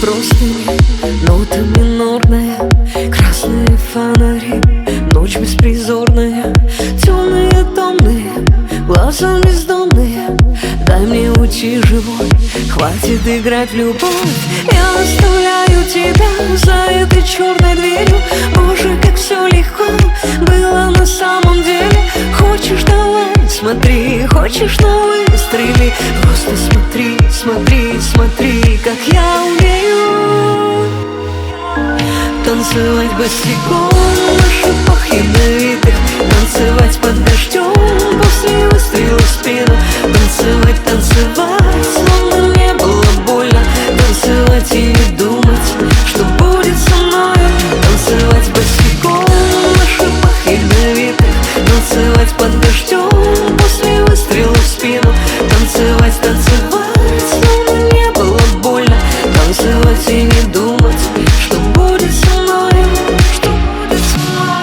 простыни, нота минорная, красные фонари, ночь беспризорная, темные томные, глаза бездонные. Дай мне уйти живой, хватит играть в любовь. Я оставляю тебя за этой черной дверью. Боже, как все легко было на самом деле. Хочешь, давай, смотри, хочешь, на выстрели. Просто смотри, смотри, смотри, как я умею танцевать босиком на шипах ядовитых, танцевать под дождем после выстрела в спину, танцевать, танцевать, словно не было больно, танцевать и не думать, что будет со мною, танцевать босиком на шипах ядовитых, танцевать под дождем после выстрела в спину, танцевать, танцевать, словно не было больно, танцевать и не думать, что будет со мною, что будет со мной.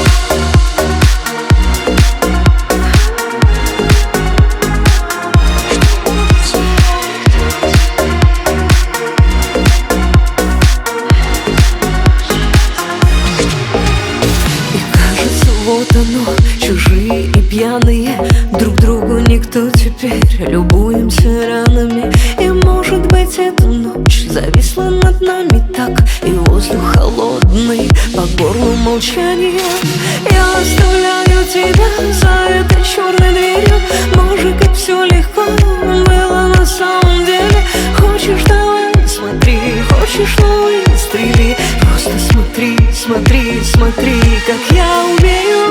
Вот оно, чужие и пьяные, друг другу никто теперь, любуемся ранами. И может быть эта ночь зависла над нами так, и воздух холодный, по горлу молчание. Я оставляю тебя за этой черной дверью. Боже, как все легко было на самом деле. Хочешь, давай, смотри, хочешь, ну выстрели. Просто смотри, смотри, смотри, как я умею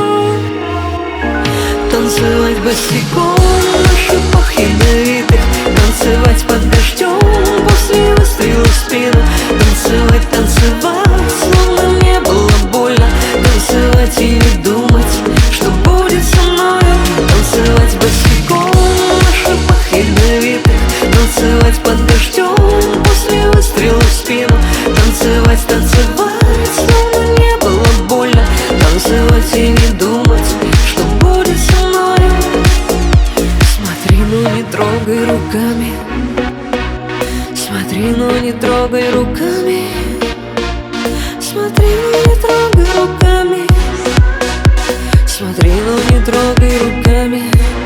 танцевать босиком на шипах ядовитых, танцевать под дождем после выстрела в спину, танцевать, танцевать, словно не было больно, танцевать и не думать, что будет со мною, танцевать босиком на шипах ядовитых, танцевать под дождем после выстрела в спину, танцевать, танцевать, словно не было больно, танцевать и не думать, что будет со мною. Смотри, но не трогай руками, смотри, но не трогай руками, смотри, но не трогай руками, смотри, но не трогай руками.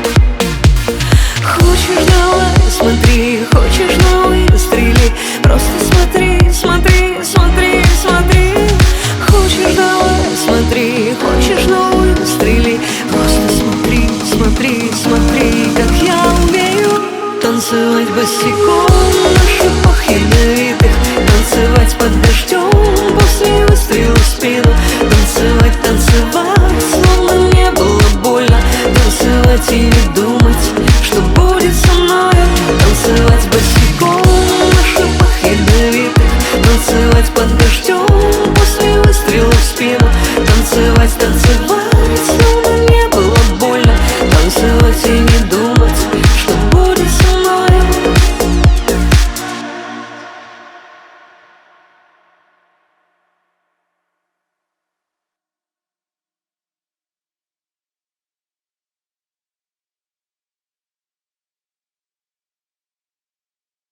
Хочешь, давай, смотри, хочешь, но выстрели. Просто смотри, смотри, смотри, смотри. Хочешь, давай, смотри, хочешь, но выстрели. Просто смотри, смотри, смотри, как я умею танцевать босиком на шипах ядовитых, танцевать под дождем после выстрела в спину, танцевать, танцевать, словно не было больно, танцевать и не думать, что будет со мною.